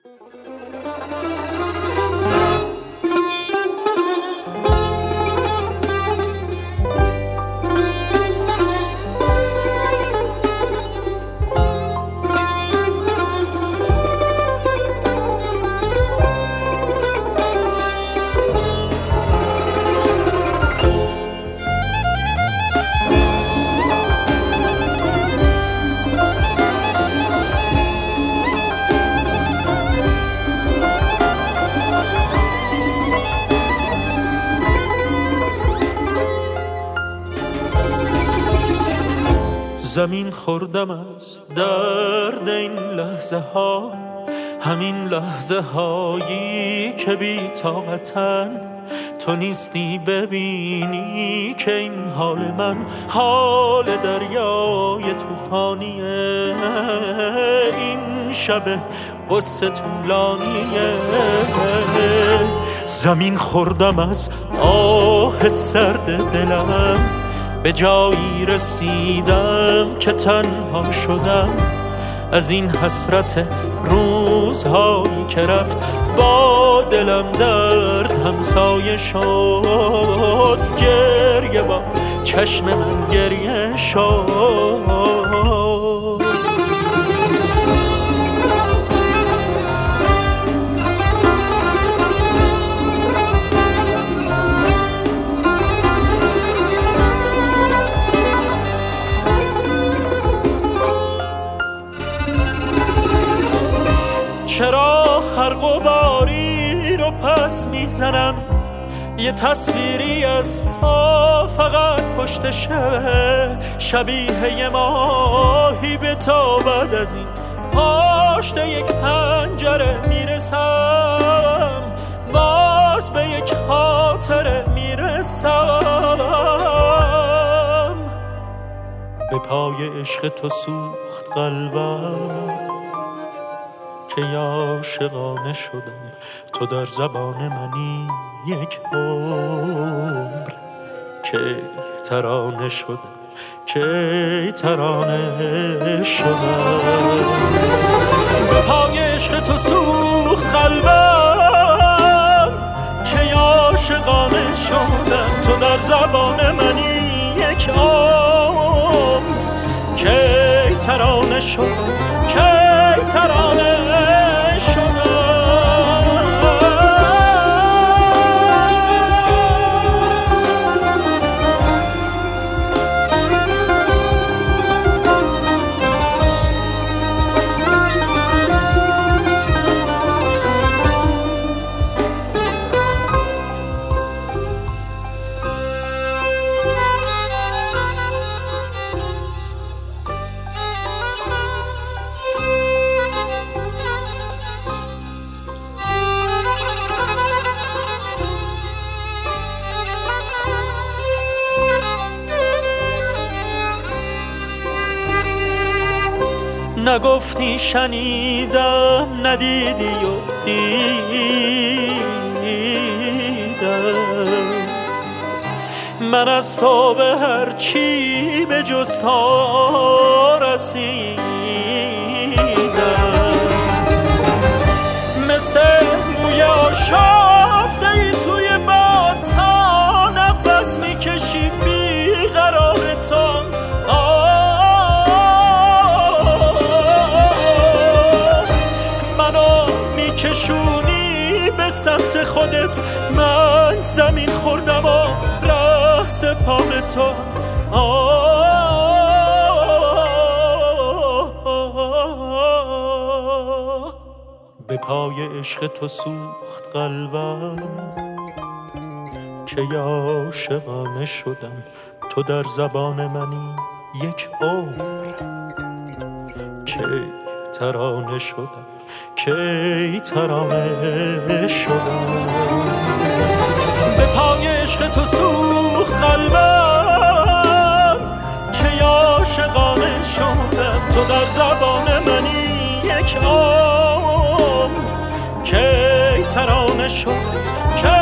زمین خوردم از درد این لحظه ها، همین لحظه هایی که بی طاقتن. تو نیستی ببینی که این حال من حال دریای طوفانیه. این شب قصه طولانیه. زمین خوردم از آه سرد دلم، به جایی رسیدم که تنها شدم از این حسرت روزهایی که رفت. با دلم درد همسایه شد، گریه با چشم من گریه شد. چرا هر غباری رو پس میزنم؟ یه تصویری از تو فقط پشتشه، شبیه یه ماهی به تا بعد از این پشت یک پنجره میرسم، باز به یک خاطره میرسم. به پای عشق تو سوخت قلبم که عاشقانه شدم. تو در زبان منی یک عمر که ترانه شدم، که ترانه شدم. به پای عشق تو سوخت قلبم که عاشقانه شدم. تو در زبان منی یک عمر که ترانه شدم، که ترانه شدم. نگفتی شنیدم، ندیدی و دیدم. من از تو به هر چی به جز تو رسیدم. مثل موی آشفته ای توی باد، تا نفس میکشی بیقرار تو. کشونی به سمت خودت، من زمین خوردم و ره سپار تو. به پای عشق تو سوخت قلبم که عاشقانه شدم. تو در زبان منی یک عمر که ترانه شدم، که ترانه شدم. به پای عشق تو سوخت قلبم که عاشقانه شدم. تو در زبان منی یک عمر که ترانه شدم، که